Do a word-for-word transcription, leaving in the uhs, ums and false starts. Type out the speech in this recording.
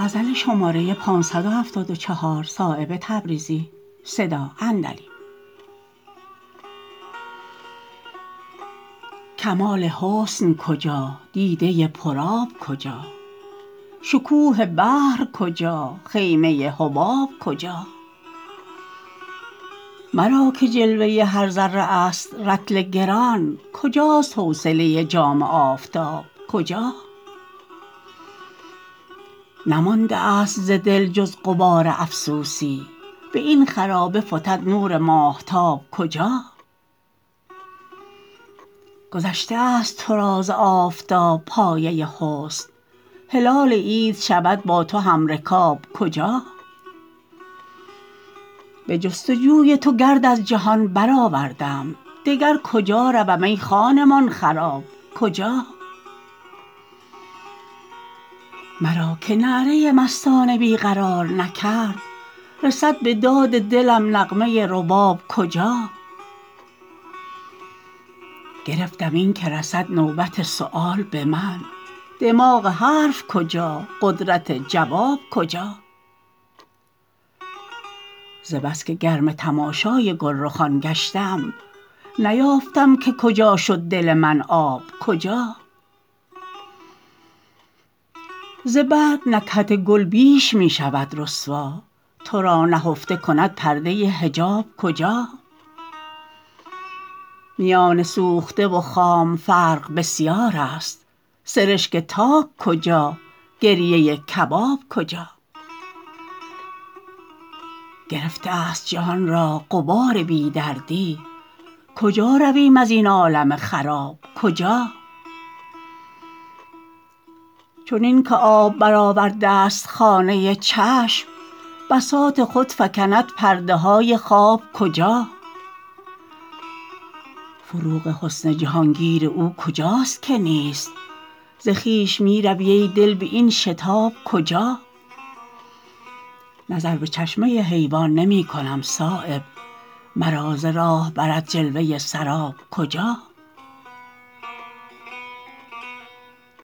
کمال حسن کجا دیده پر آب کجا شکوه بحر کجا خیمه حباب کجا مرا که جلوه هر ذره است رطل گران کجاست حوصله جام آفتاب کجا نمانده است ز دل جز غبار افسوسی به این خرابه فتد نور ماهتاب کجا گذشته است ترا ز آفتاب پایه حسن هلال عید شود با تو همرکاب کجا به جستجوی تو گرد از جهان برآوردم دگر کجا روم ای خانمان خراب کجا مرا که نعره مستانه بی قرار نکرد رسد به داد دلم نغمه رباب کجا گرفتم این که رسد نوبت سؤال به من دماغ حرف کجا قدرت جواب کجا ز بس که گرم تماشای گلرخان گشتم نیافتم که کجا شد دل من آب کجا ز برگ نکهت گل بیش می شود رسوا ترا نهفته کند پرده حجاب کجا میان سوخته و خام فرق بسیار است سرشک تاک کجا گریه کباب کجا گرفته است جهان را غبار بی دردی کجا رویم ازین عالم خراب کجا چنین که آب برآورده است خانه چشم بساط خود فکند پرده های خواب کجا فروغ حسن جهانگیر او کجاست که نیست ز خویش می روی ای دل به این شتاب کجا نظر به چشمه حیوان نمی کنم صایب مرا ز راه برد جلوه سراب کجا